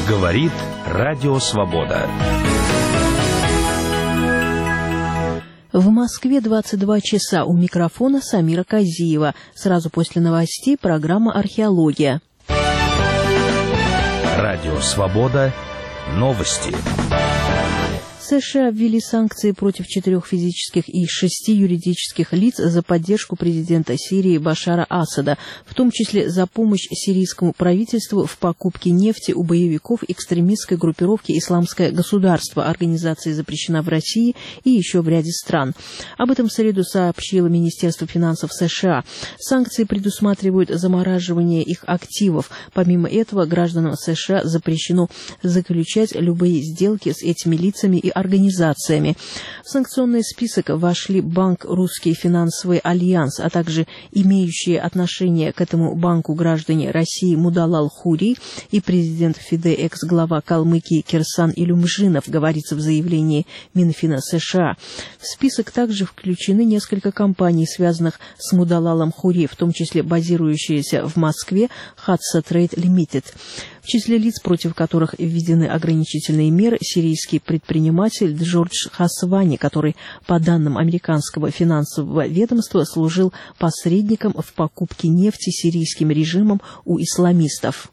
Говорит Радио Свобода. В Москве 22 часа. У микрофона Самира Казиева. Сразу после новостей программа «Археология». Радио Свобода. Новости. США ввели санкции против 4 физических и 6 юридических лиц за поддержку президента Сирии Башара Асада, в том числе за помощь сирийскому правительству в покупке нефти у боевиков экстремистской группировки «Исламское государство». Организация запрещена в России и еще в ряде стран. Об этом в среду сообщило Министерство финансов США. Санкции предусматривают замораживание их активов. Помимо этого, гражданам США запрещено заключать любые сделки с этими лицами и организациями. В санкционный список вошли банк «Русский финансовый альянс», а также имеющие отношение к этому банку граждане России Мудалал Хури и президент ФИДЕ экс-глава Калмыкии Кирсан Илюмжинов, говорится в заявлении Минфина США. В список также включены несколько компаний, связанных с Мудалалом Хури, в том числе базирующиеся в Москве Hatsa Trade Limited. В числе лиц, против которых введены ограничительные меры, сирийский предприниматель Джордж Хасвани, который, по данным американского финансового ведомства, служил посредником в покупке нефти сирийским режимом у исламистов.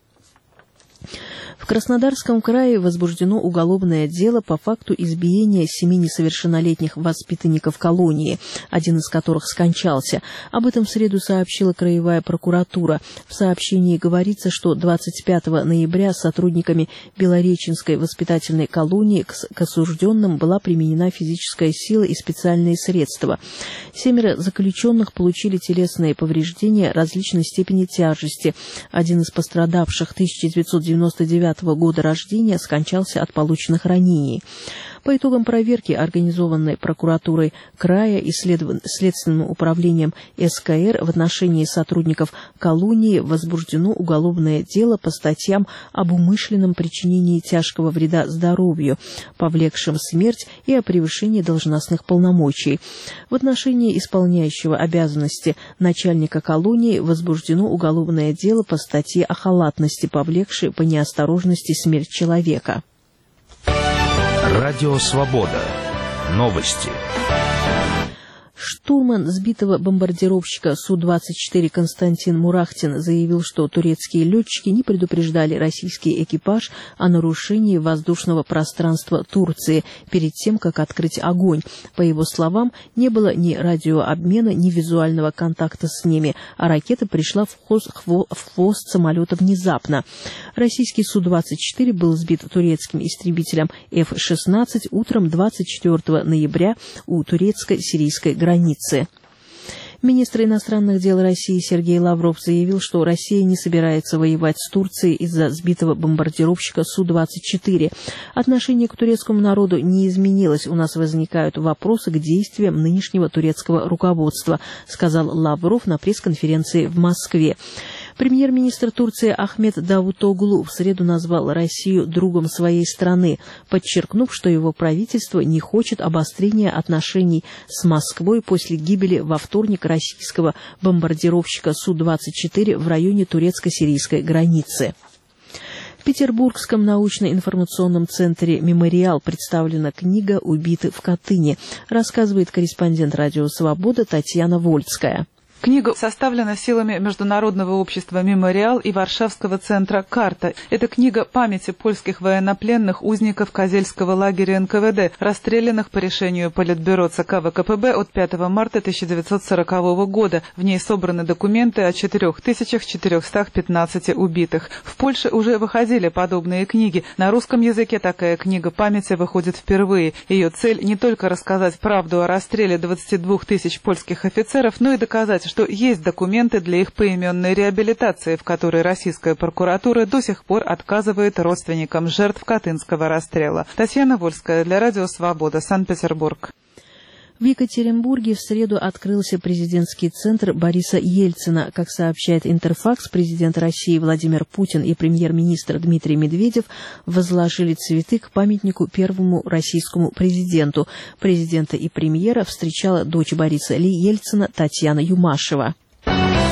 В Краснодарском крае возбуждено уголовное дело по факту избиения 7 несовершеннолетних воспитанников колонии, один из которых скончался. Об этом в среду сообщила краевая прокуратура. В сообщении говорится, что 25 ноября сотрудниками Белореченской воспитательной колонии к осужденным была применена физическая сила и специальные средства. 7 заключенных получили телесные повреждения различной степени тяжести. Один из пострадавших, 1999 года рождения, скончался от полученных ранений. По итогам проверки, организованной прокуратурой края и Следственным управлением СКР в отношении сотрудников колонии, возбуждено уголовное дело по статьям об умышленном причинении тяжкого вреда здоровью, повлекшем смерть, и о превышении должностных полномочий. В отношении исполняющего обязанности начальника колонии возбуждено уголовное дело по статье о халатности, повлекшей по неосторожности смерть человека. Радио Свобода. Новости. Штурман сбитого бомбардировщика Су-24 Константин Мурахтин заявил, что турецкие летчики не предупреждали российский экипаж о нарушении воздушного пространства Турции перед тем, как открыть огонь. По его словам, не было ни радиообмена, ни визуального контакта с ними, а ракета пришла в хвост самолета внезапно. Российский Су-24 был сбит турецким истребителем F-16 утром 24 ноября у турецко-сирийской границы. Министр иностранных дел России Сергей Лавров заявил, что Россия не собирается воевать с Турцией из-за сбитого бомбардировщика Су-24. Отношение к турецкому народу не изменилось. У нас возникают вопросы к действиям нынешнего турецкого руководства, сказал Лавров на пресс-конференции в Москве. Премьер-министр Турции Ахмет Давутоглу в среду назвал Россию другом своей страны, подчеркнув, что его правительство не хочет обострения отношений с Москвой после гибели во вторник российского бомбардировщика Су-24 в районе турецко-сирийской границы. В Петербургском научно-информационном центре «Мемориал» представлена книга «Убиты в Катыни», рассказывает корреспондент «Радио Свобода» Татьяна Вольская. Книга составлена силами Международного общества «Мемориал» и Варшавского центра «Карта». Это книга памяти польских военнопленных узников Козельского лагеря НКВД, расстрелянных по решению Политбюро ЦК ВКПБ от 5 марта 1940 года. В ней собраны документы о 4415 убитых. В Польше уже выходили подобные книги. На русском языке такая книга памяти выходит впервые. Ее цель не только рассказать правду о расстреле 22 тысяч польских офицеров, но и доказать, что есть документы для их поименной реабилитации, в которой российская прокуратура до сих пор отказывает родственникам жертв Катынского расстрела. Татьяна Вольская для Радио Свобода, Санкт-Петербург. В Екатеринбурге в среду открылся президентский центр Бориса Ельцина. Как сообщает Интерфакс, президент России Владимир Путин и премьер-министр Дмитрий Медведев возложили цветы к памятнику первому российскому президенту. Президента и премьера встречала дочь Бориса Ельцина Татьяна Юмашева.